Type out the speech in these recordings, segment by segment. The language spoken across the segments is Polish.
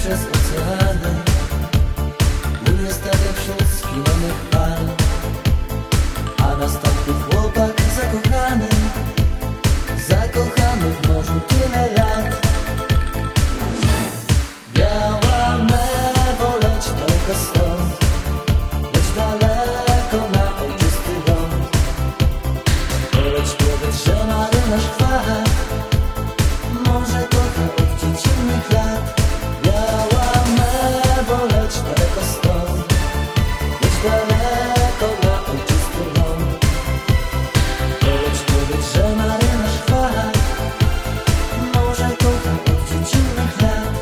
przez oceany, mnie stawia wśród spinionych fal, a na statku chłopak zakochany, zakochany w morzu tyle lat. Biała mewo, leć daleko stąd, leć daleko na ojczysty ląd. Poleć powiedz, że marynarz chwal może kocha od dziecinnych lat. Biała mewo, leć daleko stąd, leć daleko na ojczysty ląd. Poleć powiedz, że marynarz chwal może kocha od dziecinnych lat.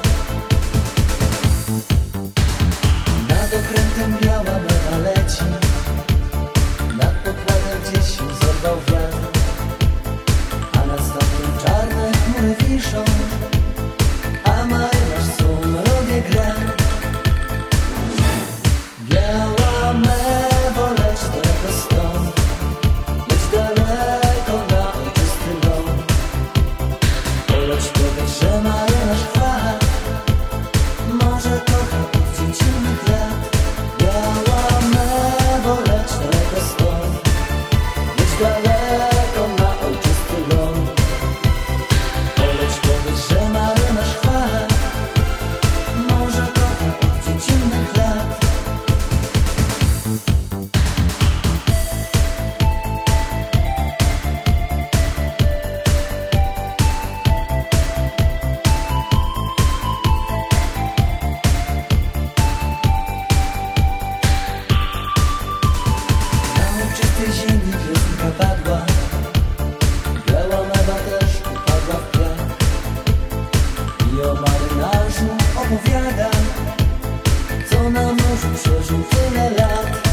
Nad okrętem biała mewa leci, nad pokładem gdzieś się zerwał wiatr, a nad statkiem czarne chmury wiszą, a marynarz swą melodię gra. Biała mewo, leć daleko stąd, leć daleko na ojczysty ląd. Poleć powiedz, że marynarz chwal może kocha od dziecinnych lat. Biała mewo, leć daleko stąd, leć daleko na ojczysty ląd. Poleć powiedz, że marynarz chwal może kocha od dziecinnych lat. Na ojczystej ziemi piosenka padła, biała mewa też upadła w piach i o marynarzu opowiada, co na morzu przeżył tyle lat.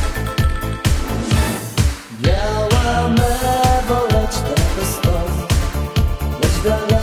Biała mewo, leć daleko stąd, leć daleko